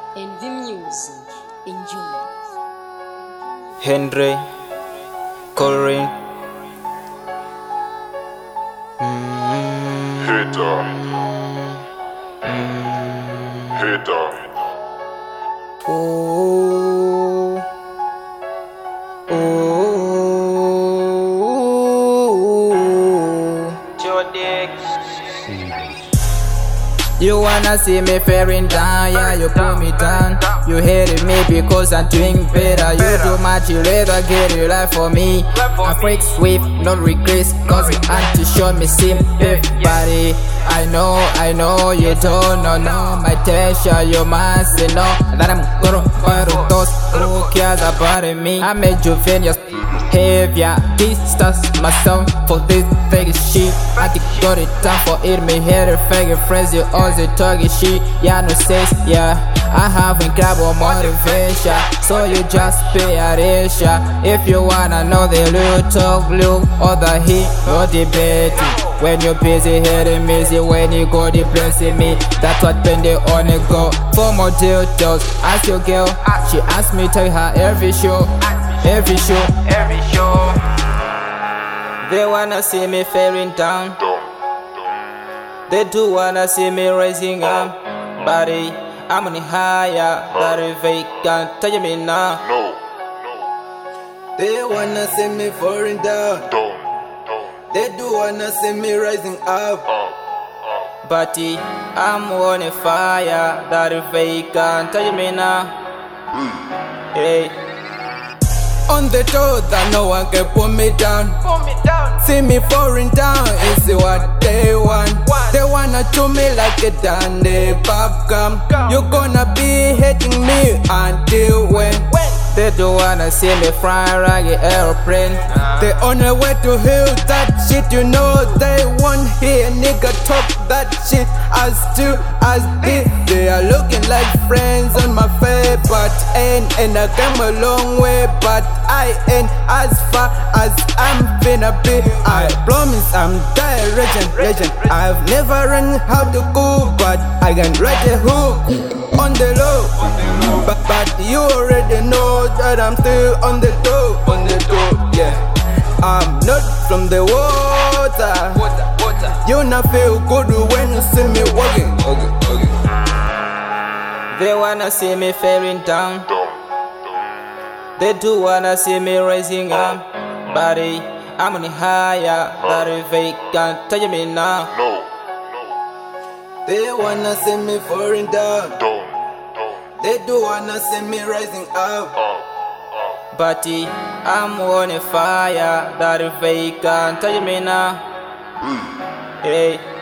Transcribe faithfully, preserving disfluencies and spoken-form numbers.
Envy Music, enjoy. Henry, Corin. Mm-hmm. Hater. Hater. Ooh. Ooh. Jodix. You wanna see me faring down, yeah, you put me down. You hated me because I'm doing better. You do much, you rather get your life for me. I freak swift, no regrets, cause auntie showed me sympathy. I know, I know, you don't know, no, my tension, you must know that I'm gonna battle those who cares about me. I made you genius behavior, distance myself for this fake shit. I think got it time for it, me hater, fake friends, you also talking shit. Yeah, no sense, yeah. I haven't got more motivation, so you just pay attention. If you wanna know the little blue or the heat, no debating. When you're busy hitting me, see when you go depressing me. That's what when they only go for more details. Ask your girl, she asked me tell her every show, every show, every show. They wanna see me faring down. They do wanna see me rising up, buddy. I'm on the higher, that they can't touch me now. No. They wanna see me falling down. Don't. They do wanna see me rising up. But I'm on a fire, that they can't touch me now. Hey. On the door that no one can put me down. Pull me down. See me falling down, is what they want. They wanna do me like a dandy bubblegum. You're gonna be hating me until when? They do wanna see me flying like an airplane. The only way to heal that shit, you know they won't hear nigga talk that shit. As to as this, they are looking like friends on my face, but ain't, and I came a long way, but I ain't as far as I'm finna be. I promise I'm die legend, legend. I've never learned how to cook, but I can write a hook on the low. But, but you already know that I'm still on the door, on the door, yeah. I'm not from the water. Water, water. You not feel good when you see me walking. Okay, okay. They wanna see me faring down. They do wanna see me rising up, buddy. I'm on the higher, that they can't touch me now. No. They wanna see me falling down. Don't. They do wanna see me rising up. But I'm on a fire, that they can't touch me now. Hey.